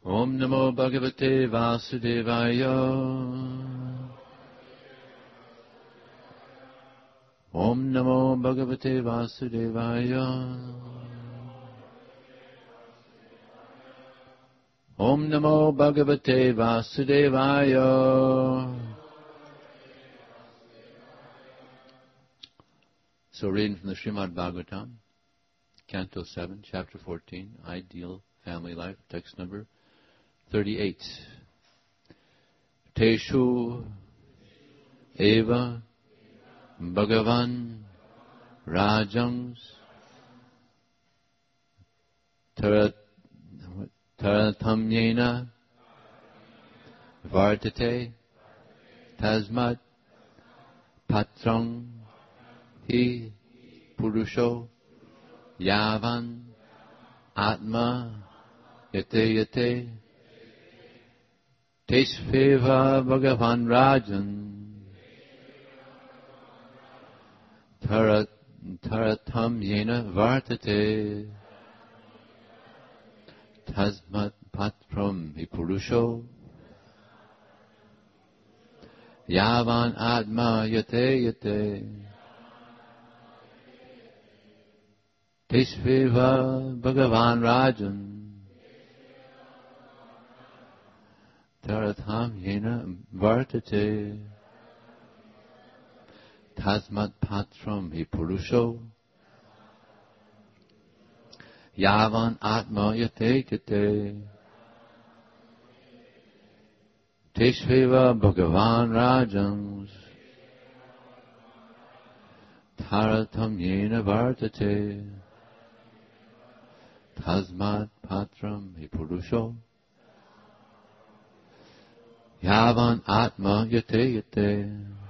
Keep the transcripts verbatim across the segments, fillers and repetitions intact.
Om Namo Bhagavate Vasudevaya. Om Namo Bhagavate Vasudevaya. Om Namo Bhagavate Vasudevaya. So reading from the Srimad Bhagavatam, Canto seven, Chapter fourteen, Ideal Family Life, text number thirty-eight. Teshu eva Bhagavan Rajans Taratamyena Vartate Tasmat Patrang Hi Purusho Yavan Atma Yate Yate Teshveva Bhagavan Rajan Tarat Taratam Yena Vartate Tasmat Patram Vipurusho Yavan Atma Yate Yate Teshveva Bhagavan Rajan Taratam Yena Vartate Tasmat Patram Vipurusho Yavan Atma Yate Yate Teshveva Bhagavan Rajans Taratam Yena Vartate Tasmat Patram Vipurusho Yavan Atma Yate Yate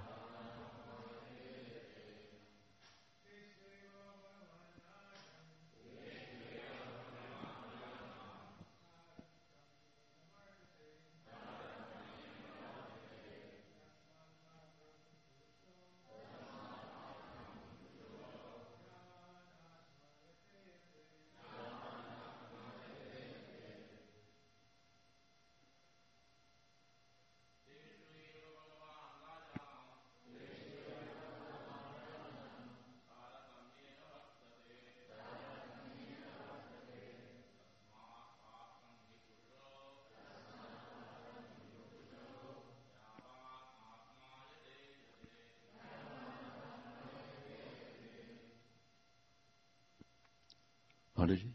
Apologies.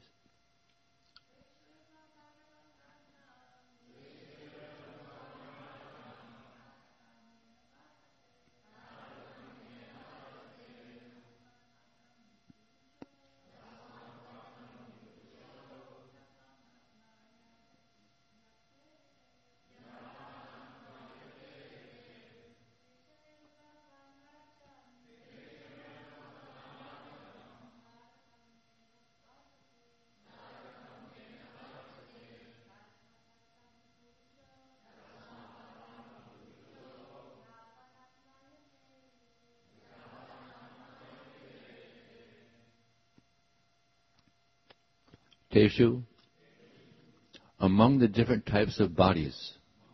Teshu, among the different types of bodies,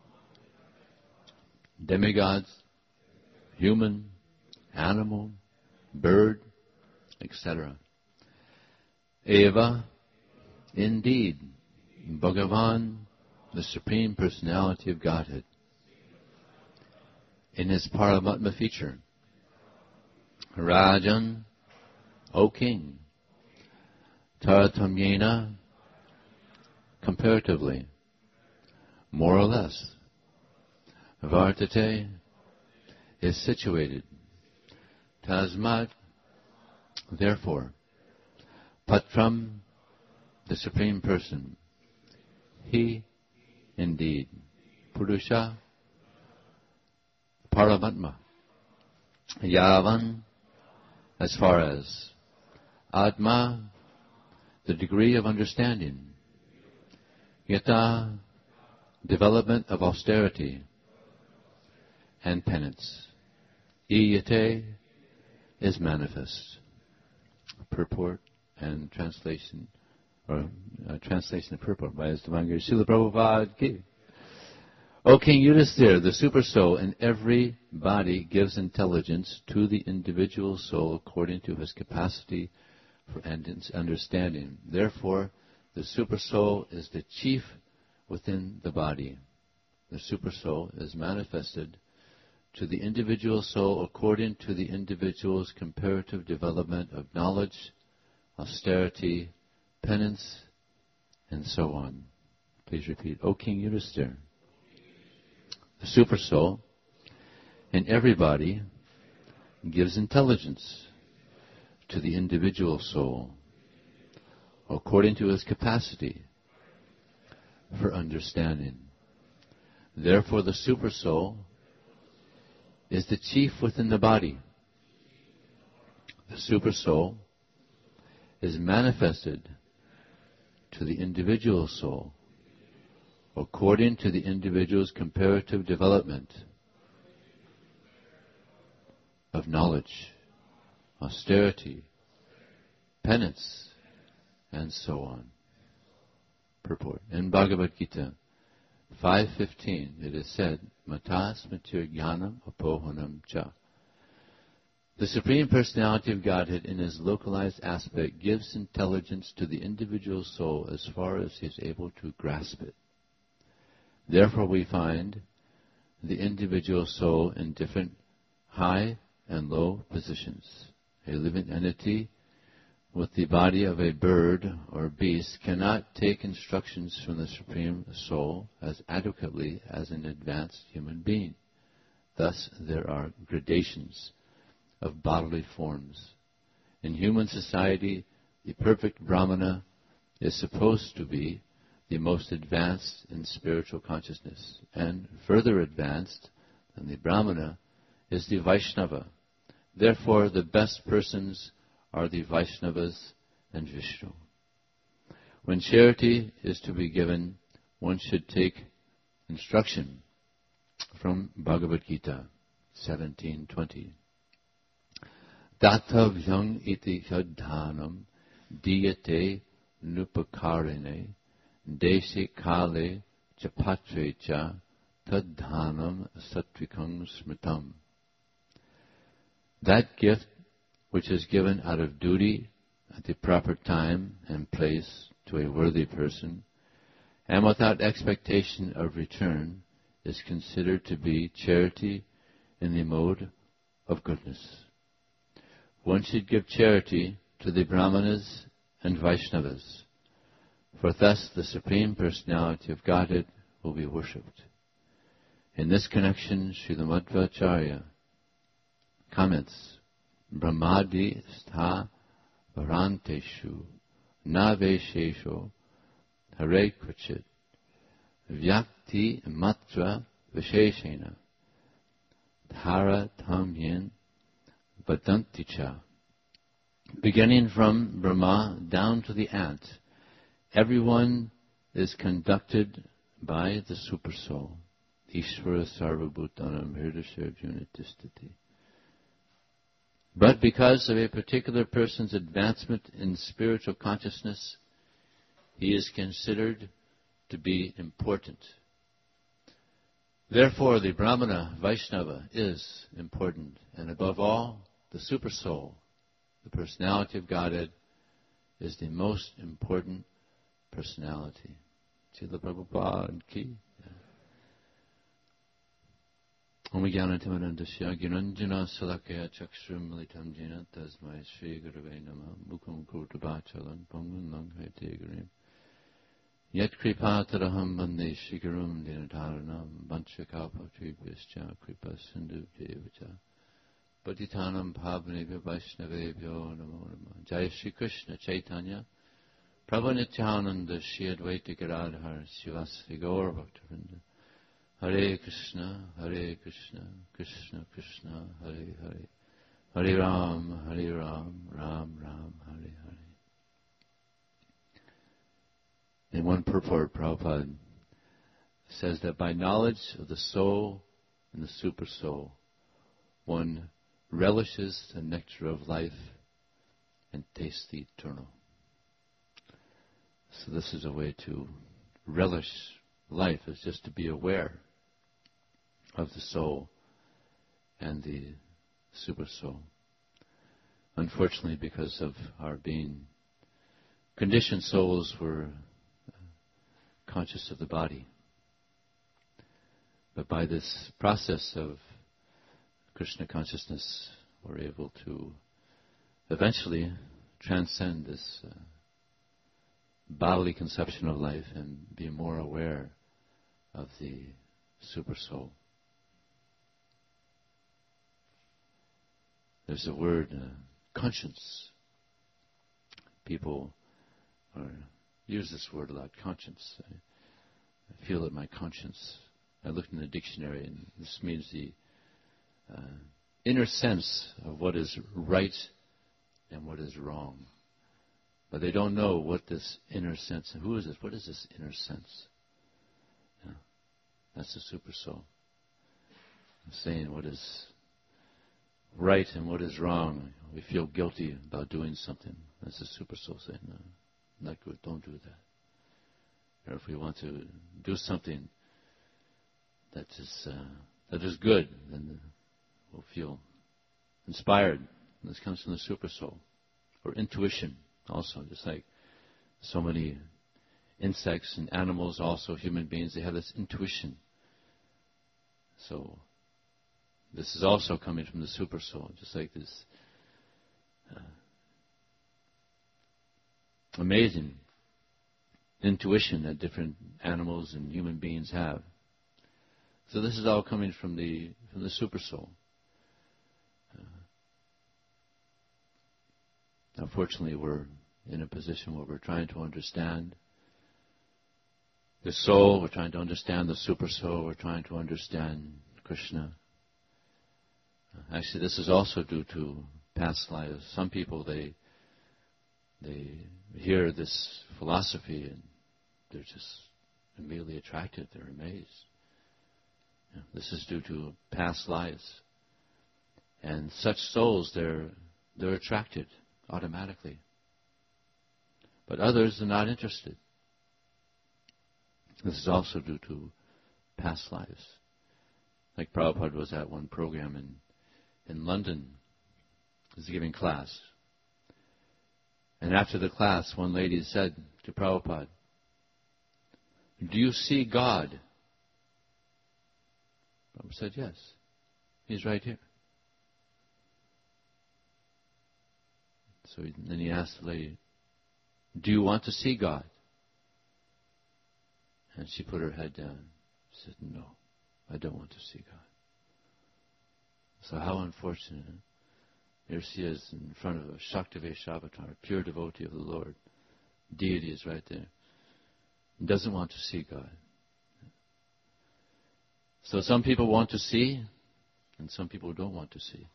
demigods, human, animal, bird, et cetera. Eva, indeed, Bhagavan, the Supreme Personality of Godhead, in his Paramatma feature. Rajan, O King, Taratamyena, comparatively, more or less, Vartate, is situated. Tasmat, therefore, Patram, the Supreme Person. He, indeed, Purusha, Paramatma. Yavan, as far as Atma, the degree of understanding. Yata, development of austerity and penance. Iyate is manifest. Purport and translation or uh, translation of purport by Devangiri Srila Prabhupada ki. O King Yudhisthira, the super soul in every body gives intelligence to the individual soul according to his capacity for understanding. Therefore, the super soul is the chief within the body. The super soul is manifested to the individual soul according to the individual's comparative development of knowledge, austerity, penance, and so on. Please repeat. O King Yudhisthira, the super soul in everybody gives intelligence to the individual soul according to his capacity for understanding. Therefore, the super soul is the chief within the body. The super soul is manifested to the individual soul according to the individual's comparative development of knowledge, austerity, penance, and so on. Purport. In Bhagavad Gita five fifteen, it is said, Matas matir jnanam apohanam cha. The Supreme Personality of Godhead in his localized aspect gives intelligence to the individual soul as far as he is able to grasp it. Therefore we find the individual soul in different high and low positions. A living entity with the body of a bird or beast cannot take instructions from the Supreme Soul as adequately as an advanced human being. Thus there are gradations of bodily forms. In human society, the perfect Brahmana is supposed to be the most advanced in spiritual consciousness, and further advanced than the Brahmana is the Vaishnava. Therefore, the best persons are the Vaishnavas and Vishnu. When charity is to be given, one should take instruction from Bhagavad Gita seventeen twenty. Datavyang iti yadhanam diyate nupakarine desi kale chapatre cha tadhanam satvikang smritam. That gift which is given out of duty at the proper time and place to a worthy person, and without expectation of return, is considered to be charity in the mode of goodness. One should give charity to the Brahmanas and Vaishnavas, for thus the Supreme Personality of Godhead will be worshipped. In this connection, Srila Madhvacharya comments, Brahmadi stha varanteshu naveshesho hare kvachit vyakti matra visheshena dhara tamyen vadanticha. Beginning from Brahma down to the ant, everyone is conducted by the Super Soul. Ishvara sarvabhutanam hirdasya junitistati. But because of a particular person's advancement in spiritual consciousness, he is considered to be important. Therefore, the Brahmana Vaishnava is important. And above all, the Super Soul, the personality of Godhead, is the most important personality. Srila Prabhupada ki. Om Jnanatimandasya Giranjana Salakaya Chakshram Militam Jena Tasmai Shri Gurave Nama Mukham Kurtabachalan Pongun Langhai Gurim Yet Kripataraham Bande Shikarum Dinataranam Banchakapa Tribhyscha Kripa Sindhu Devacha Patitanam Pavnebhya Vaishnavebhyo Namo Namo. Jai Shri Krishna Chaitanya Prabhu Nityananda Shri Advaita Gadadhar Sivasri Gaur Bhaktivinoda Hare Krishna, Hare Krishna, Krishna Krishna, Hare Hare, Hare Ram, Hare Ram, Ram Ram, Hare Hare. In one purport, Prabhupada says that by knowledge of the soul and the super soul, one relishes the nectar of life and tastes the eternal. So this is a way to relish life, is just to be aware of the soul and the super soul. Unfortunately, because of our being conditioned souls, we're conscious of the body. But by this process of Krishna consciousness, we're able to eventually transcend this uh, bodily conception of life and be more aware of the super soul. There's a word, uh, conscience. People are, use this word a lot, conscience. I, I feel that my conscience. I looked in the dictionary, and this means the uh, inner sense of what is right and what is wrong. But they don't know what this inner sense, who is this? What is this inner sense? Yeah, that's the super soul. I'm saying what is right and what is wrong. We feel guilty about doing something. That's the super soul saying, no, not good, don't do that. Or if we want to do something that is uh, that is good, then we'll feel inspired. And this comes from the super soul. Or intuition also, just like so many insects and animals, also human beings, they have this intuition. So this is also coming from the super soul, just like this uh, amazing intuition that different animals and human beings have. So this is all coming from the from the super soul. Uh, unfortunately, we're in a position where we're trying to understand the soul, we're trying to understand the super soul, we're trying to understand Krishna. Uh, actually, this is also due to past lives. Some people, they they hear this philosophy and they're just immediately attracted, they're amazed. This is due to past lives. And such souls, they're, they're attracted automatically. But others are not interested. This is also due to past lives. Like Prabhupada was at one program in, in London. He was giving class. And after the class, one lady said to Prabhupada, "Do you see God?" Prabhupada said, "Yes, he's right here." So he, then he asked the lady, "Do you want to see God?" And she put her head down. She said, "No, I don't want to see God." So how unfortunate. Here she is in front of a Shaktivesh avatar, a pure devotee of the Lord. Deity is right there. He doesn't want to see God. So some people want to see, and some people don't want to see.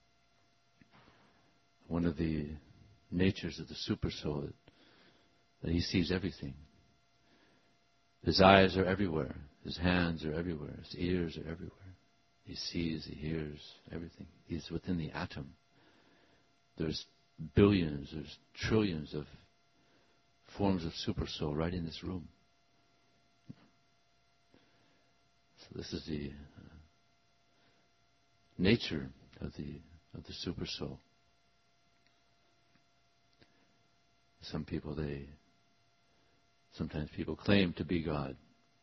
One of the natures of the super soul is that he sees everything. His eyes are everywhere. His hands are everywhere. His ears are everywhere. He sees, he hears everything. He's within the atom. There's billions, there's trillions of forms of super soul right in this room. So this is the uh, nature of the of the super soul. Some people, they sometimes people claim to be God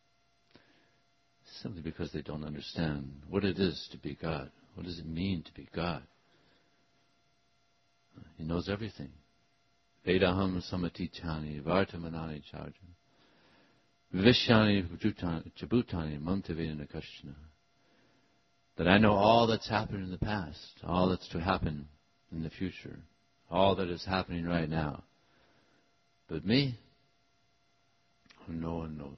simply because they don't understand what it is to be God. What does it mean to be God? He knows everything. Vedaham samatichani vartamanani charjam vishyani jabutani mantavena kashna. That I know all that's happened in the past, all that's to happen in the future, all that is happening right now. But me, no one knows.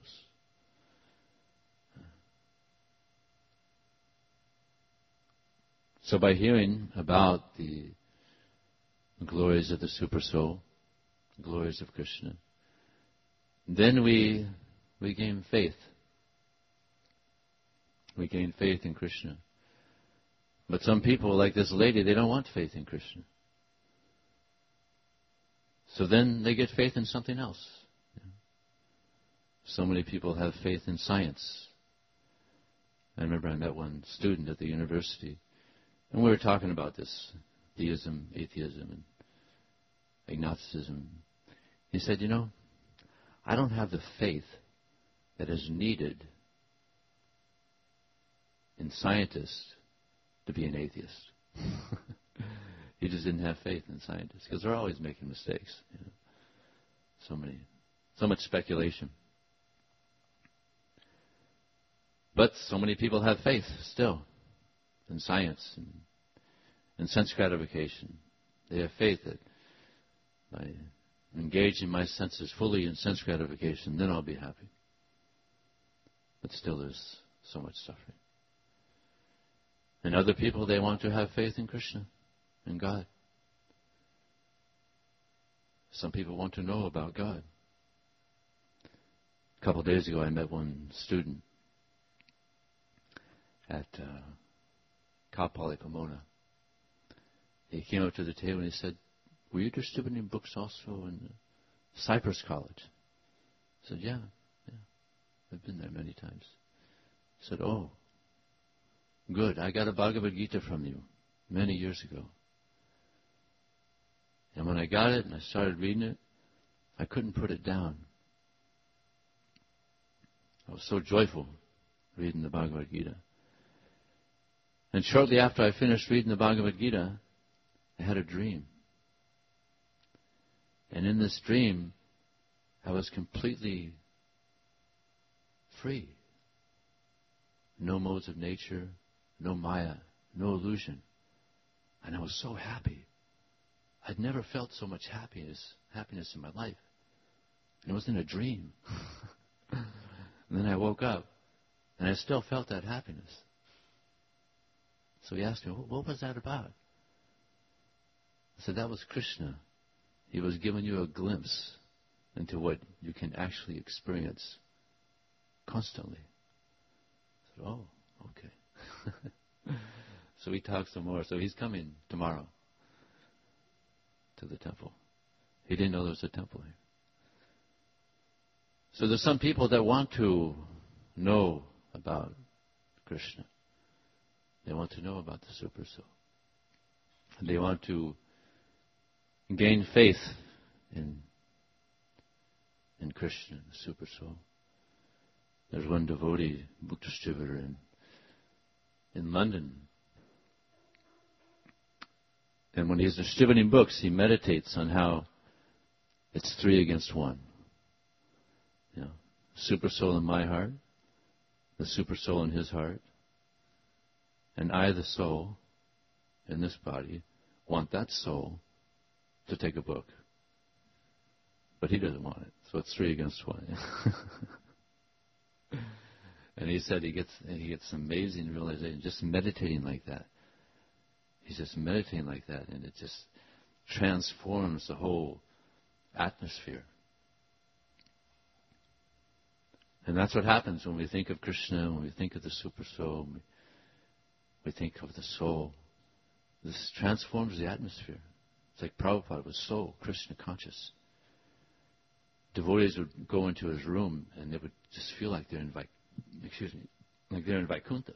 So by hearing about the glories of the super soul, glories of Krishna, then we we gain faith. We gain faith in Krishna. But some people, like this lady, they don't want faith in Krishna. So then they get faith in something else. So many people have faith in science. I remember I met one student at the university, and we were talking about this, theism, atheism, and agnosticism. He said, you know, I don't have the faith that is needed in scientists to be an atheist. He just didn't have faith in scientists because they're always making mistakes. You know? So many, so much speculation. But so many people have faith still in science and in sense gratification. They have faith that by engaging my senses fully in sense gratification, then I'll be happy. But still there's so much suffering. And other people, they want to have faith in Krishna, in God. Some people want to know about God. A couple of days ago, I met one student at uh, Kapali, Pomona. He came up to the table and he said, were you distributing books also in Cypress College? I said, yeah, yeah, I've been there many times. He said, oh, good, I got a Bhagavad Gita from you many years ago. And when I got it and I started reading it, I couldn't put it down. I was so joyful reading the Bhagavad Gita. And shortly after I finished reading the Bhagavad Gita, I had a dream. And in this dream, I was completely free. No modes of nature, no maya, no illusion. And I was so happy. I'd never felt so much happiness, happiness in my life. And it was in a dream. And then I woke up, and I still felt that happiness. So he asked me, what was that about? I said, that was Krishna. He was giving you a glimpse into what you can actually experience constantly. I said, oh, okay. So we talked some more. So he's coming tomorrow to the temple. He didn't know there was a temple here. So there's some people that want to know about Krishna. They want to know about the Super Soul. And they want to gain faith in in Krishna, the Super Soul. There's one devotee, book distributor in in London. And when he's distributing books, he meditates on how it's three against one. You know, Super Soul in my heart, the Super Soul in his heart, and I, the soul, in this body, want that soul to take a book. But he doesn't want it. So it's three against one. And he said he gets he gets amazing realization just meditating like that. He's just meditating like that, and it just transforms the whole atmosphere. And that's what happens when we think of Krishna, when we think of the Super Soul, we, we think of the soul. This transforms the atmosphere. It's like Prabhupada was so Krishna conscious. Devotees would go into his room and they would just feel like they're in Vaik- excuse me, like they're in Vaikuntha.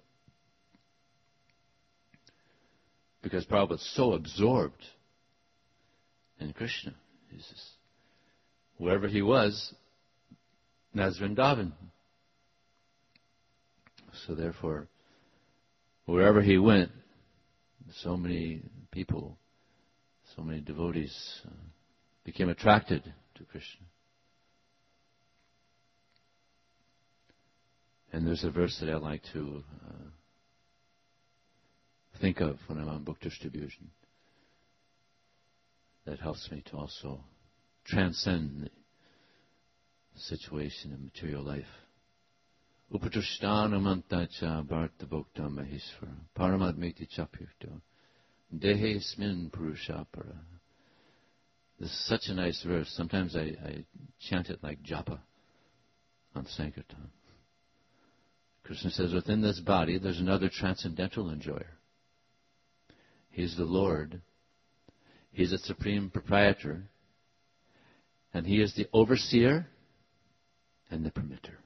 Because Prabhupada's so absorbed in Krishna. He's just, wherever he was, that's Vrindavan. So therefore, wherever he went, so many people, so many devotees uh, became attracted to Krishna. And there's a verse that I like to uh, think of when I'm on book distribution that helps me to also transcend the situation in material life. Upatushthanamanta cha bharta bhokta maheshvara paramatmeti chapyukta dehe smin purushapara. This is such a nice verse. Sometimes I, I chant it like japa on Sankirtan. Krishna says, within this body, there's another transcendental enjoyer. He's the Lord. He's the supreme proprietor. And he is the overseer and the permitter.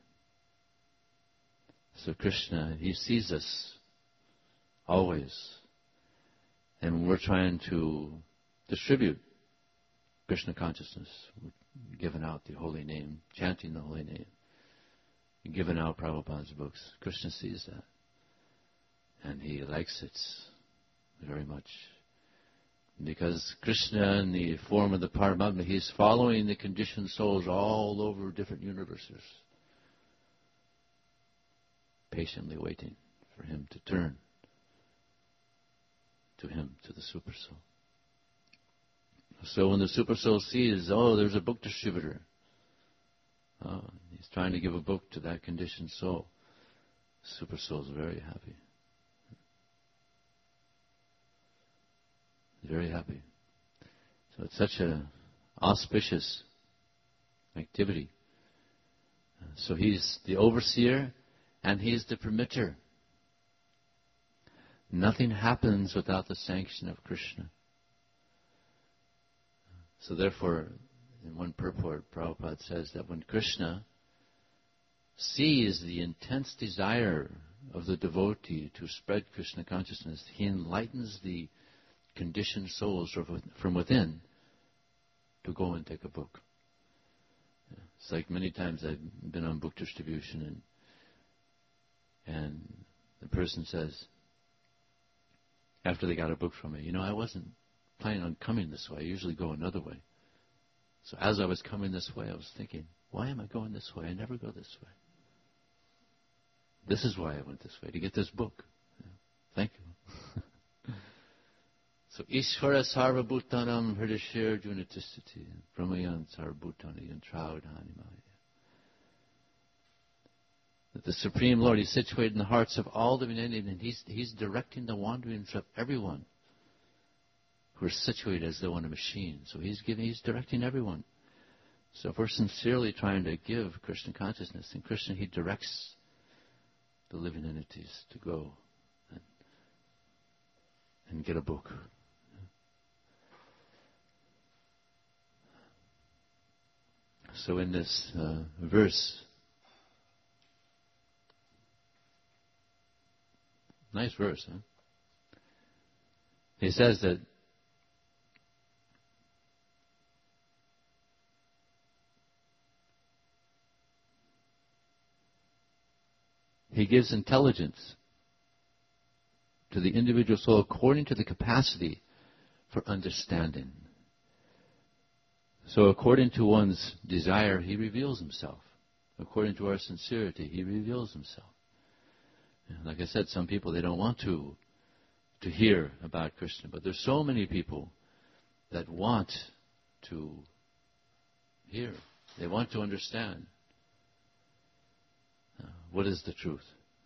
So Krishna, he sees us always. And when we're trying to distribute Krishna consciousness, we're giving out the holy name, chanting the holy name, giving out Prabhupada's books. Krishna sees that. And he likes it very much. Because Krishna, in the form of the Paramatma, he's following the conditioned souls all over different universes, patiently waiting for him to turn to him, to the Super Soul. So when the Super Soul sees, oh, there's a book distributor, oh, he's trying to give a book to that conditioned soul, Super Soul is very happy. Very happy. So it's such an auspicious activity. So he's the overseer and he's the permitter. Nothing happens without the sanction of Krishna. So therefore, in one purport, Prabhupada says that when Krishna sees the intense desire of the devotee to spread Krishna consciousness, he enlightens the conditioned souls from within to go and take a book. It's like many times I've been on book distribution and and the person says, after they got a book from me, you know, I wasn't planning on coming this way. I usually go another way. So as I was coming this way, I was thinking, why am I going this way? I never go this way. This is why I went this way, to get this book. Yeah. Thank you. So, Ishvara Sarvabhutanam Hridashir Junatistiti Brahmayan Sarvabhutani Yantravadhani Maya. That the Supreme Lord is situated in the hearts of all living entities, and He's, he's directing the wanderings of everyone who are situated as though in a machine. So He's giving, He's directing everyone. So if we're sincerely trying to give Krishna consciousness, then Krishna, He directs the living entities to go and, and get a book. So in this uh, verse, nice verse, huh? He says that He gives intelligence to the individual soul according to the capacity for understanding. So according to one's desire, He reveals Himself. According to our sincerity, He reveals Himself. Like I said, some people, they don't want to to hear about Krishna, but there's so many people that want to hear. They want to understand uh, what is the truth.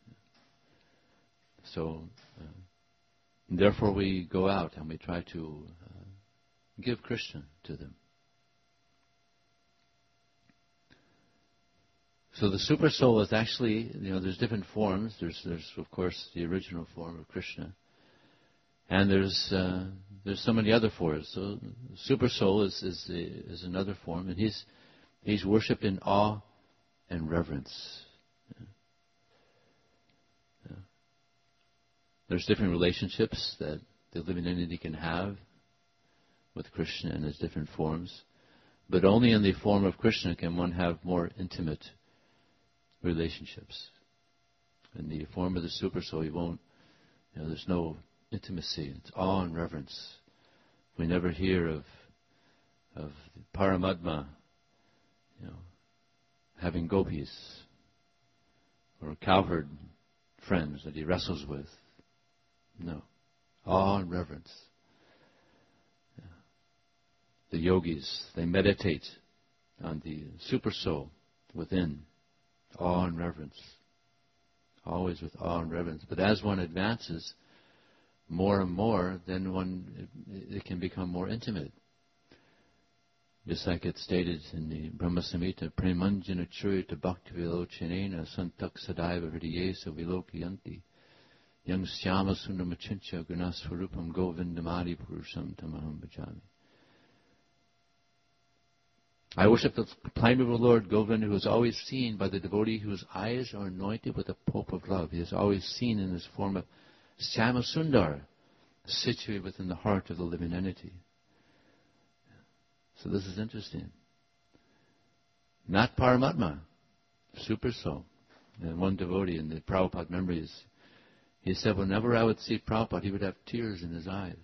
So, uh, therefore we go out and we try to uh, give Krishna to them. So the Super Soul is actually, you know, there's different forms. There's, there's of course, the original form of Krishna. And there's uh, there's so many other forms. So Super Soul is is, the, is another form, and he's he's worshipped in awe and reverence. Yeah. Yeah. There's different relationships that the living entity can have with Krishna in his different forms, but only in the form of Krishna can one have more intimate relationships. In the form of the Super Soul, you won't, you know, there's no intimacy. It's awe and reverence. We never hear of of Paramatma, you know, having gopis or cowherd friends that he wrestles with. No. Awe and reverence. Yeah. The yogis, they meditate on the Super Soul within. Awe and reverence. Always with awe and reverence. But as one advances more and more, then one it, it can become more intimate. Just like it's stated in the Brahma Samhita, Premanjana Churita Bhakti Vilochanena Santak Sadaiva Hridiyesa Vilokiyanti Yang Syama Sunamachincha Gunaswarupam Govindamadi Purusham Tamaham Bhajami. I worship the primeval Lord Govinda, who is always seen by the devotee whose eyes are anointed with the Pope of love. He is always seen in this form of Syama Sundar, situated within the heart of the living entity. So this is interesting. Not Paramatma, super soul. And one devotee in the Prabhupada memories, he said whenever I would see Prabhupada, he would have tears in his eyes.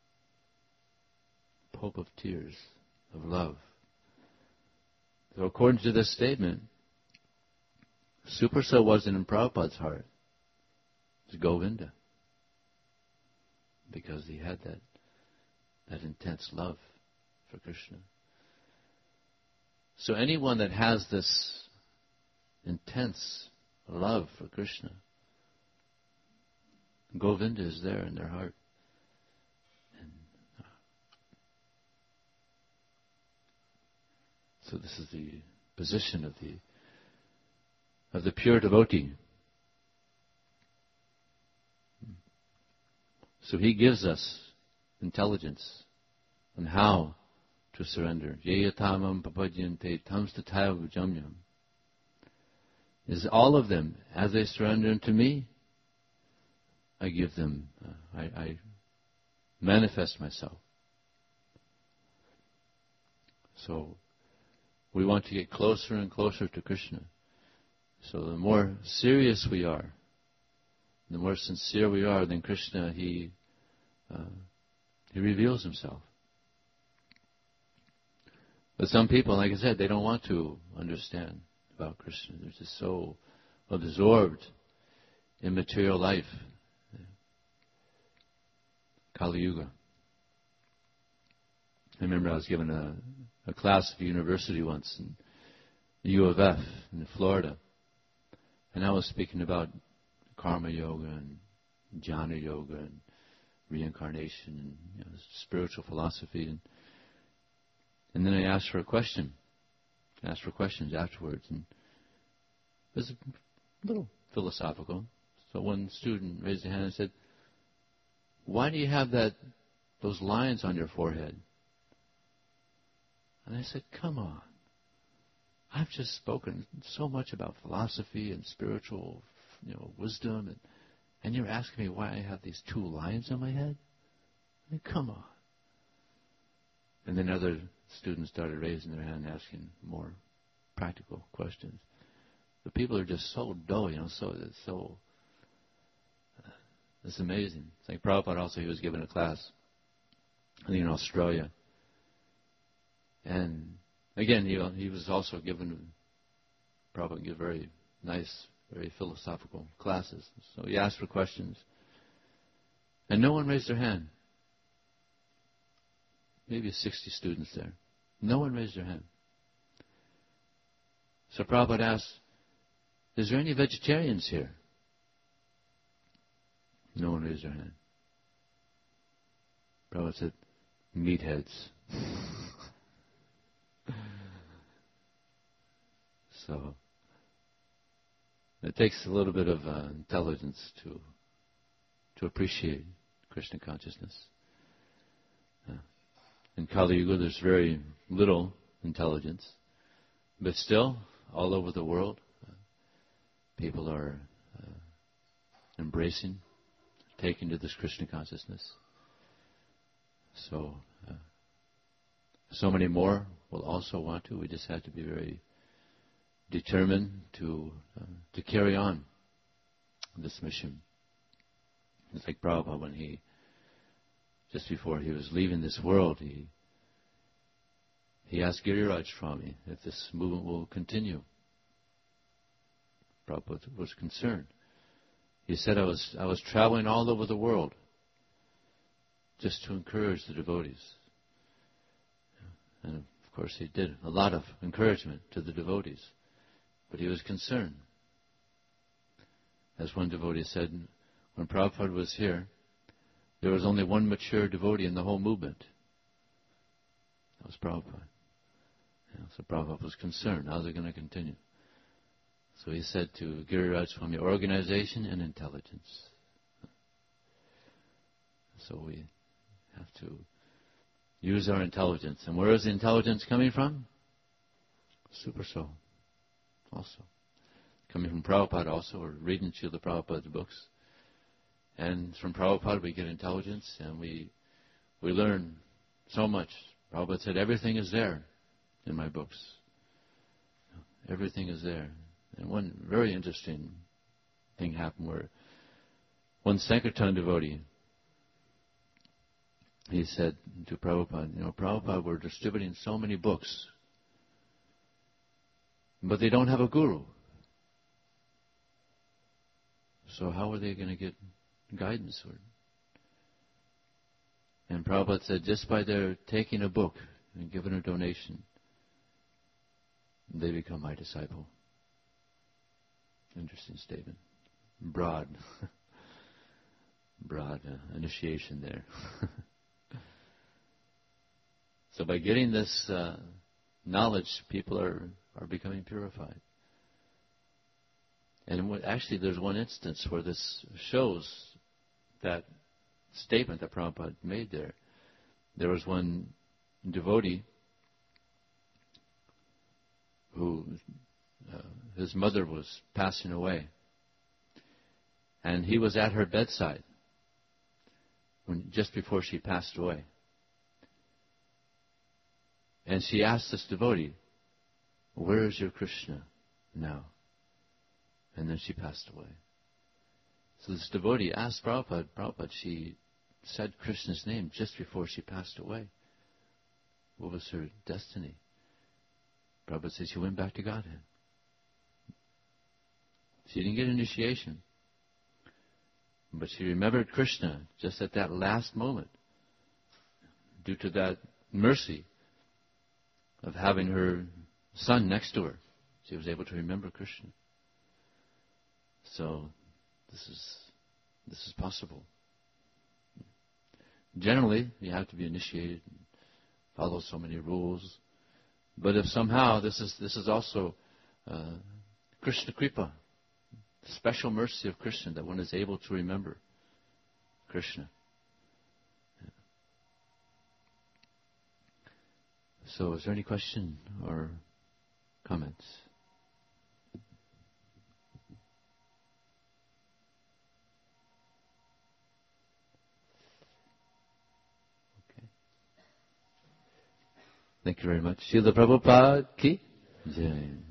Pope of tears, of love. So according to this statement, super soul wasn't in Prabhupada's heart. It was Govinda. Because he had that, that intense love for Krishna. So anyone that has this intense love for Krishna, Govinda is there in their heart. And uh, so this is the position of the of the pure devotee. So he gives us intelligence on how to surrender. Yeyatamam papadyante tamstataya vijamyam. Is all of them, as they surrender unto me, I give them, uh, I, I manifest myself. So we want to get closer and closer to Krishna. So the more serious we are, the more sincere we are, then Krishna, he uh, he reveals himself. But some people, like I said, they don't want to understand about Krishna. They're just so absorbed in material life. Kali Yuga. I remember I was given a, a class at university once in U of F in Florida. And I was speaking about karma yoga and jnana yoga and reincarnation and you know, spiritual philosophy. And, and then I asked for a question. I asked for questions afterwards. And it was a little philosophical. So one student raised a hand and said, "Why do you have that those lines on your forehead?" And I said, "Come on. I've just spoken so much about philosophy and spiritual, you know, wisdom, and, and you're asking me why I have these two lines on my head? I mean, come on." And then other students started raising their hand and asking more practical questions. The people are just so dull, you know, so so. Uh, it's amazing. It's like Prabhupada also, he was given a class, I think in Australia. And again, he, he was also given, Prabhupada gave very nice, very philosophical classes. So he asked for questions. And no one raised their hand. Maybe sixty students there. No one raised their hand. So Prabhupada asked, "Is there any vegetarians here?" No one raised their hand. Prabhupada said, "Meatheads." So it takes a little bit of uh, intelligence to to appreciate Krishna consciousness. Uh, in Kali Yuga, there's very little intelligence, but still, all over the world, uh, people are uh, embracing, taking to this Krishna consciousness. So, uh, so many more will also want to. We just have to be very determined to uh, to carry on this mission. It's like Prabhupada, when he, just before he was leaving this world, he he asked Giriraj Swami if this movement will continue. Prabhupada was concerned. He said, I was I was traveling all over the world just to encourage the devotees. And of course he did a lot of encouragement to the devotees. But he was concerned. As one devotee said, when Prabhupada was here, there was only one mature devotee in the whole movement. That was Prabhupada. You know, so Prabhupada was concerned. How's it going to continue? So he said to Giriraj Swami, organization and intelligence. So we have to use our intelligence. And where is the intelligence coming from? Super soul. Also. Coming from Prabhupada also, or reading Srila Prabhupada's books. And from Prabhupada we get intelligence and we we learn so much. Prabhupada said, everything is there in my books. Everything is there. And one very interesting thing happened where one Sankirtan devotee, he said to Prabhupada, you know, Prabhupada, we're distributing so many books, but they don't have a guru. So how are they going to get guidance? And Prabhupada said, just by their taking a book and giving a donation, they become my disciple. Interesting statement. Broad. Broad uh, initiation there. So by getting this uh, knowledge, people are, are becoming purified. And what, actually there's one instance where this shows that statement that Prabhupada made there. There was one devotee who, uh, his mother was passing away. And he was at her bedside when, just before she passed away. And she asked this devotee, where is your Krishna now? And then she passed away. So this devotee asked Prabhupada, Prabhupada, she said Krishna's name just before she passed away. What was her destiny? Prabhupada said she went back to Godhead. She didn't get initiation. But she remembered Krishna just at that last moment. Due to that mercy of having her son next to her, she was able to remember Krishna. So this is this is possible. Generally, you have to be initiated and follow so many rules. But if somehow this is this is also uh, Krishna Kripa, special mercy of Krishna, that one is able to remember Krishna. So is there any question or comments? Okay. Thank you very much. Srila Prabhupada ki Jai.